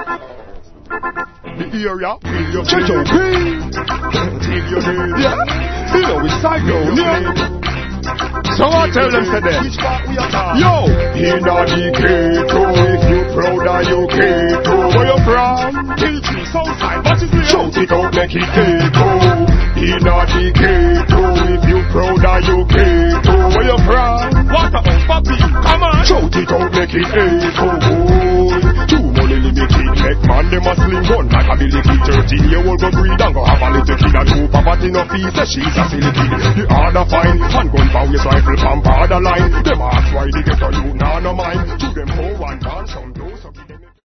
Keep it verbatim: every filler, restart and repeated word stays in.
The area, feel your Check your pain. Feel your pain. Yeah. You know it's side down, yeah. So I tell them today, yo, in a ghetto, if you proud of your ghetto, where you from? Kiltree, Southside, what is it? Shout it out, make it ghetto. In a ghetto, if you proud of your ghetto, where you from? Waterhouse, papi, come on. Shout it out, make it ghetto. Two money limited, make man them a sling gun like a Billy Kid. Thirteen year old go greed and go have a little kid and two poverty no fees, say she's a silly kid. The other fine, handgun power rifle from borderline. Them ask why they get a you, nah no mind. To them hoe and dance some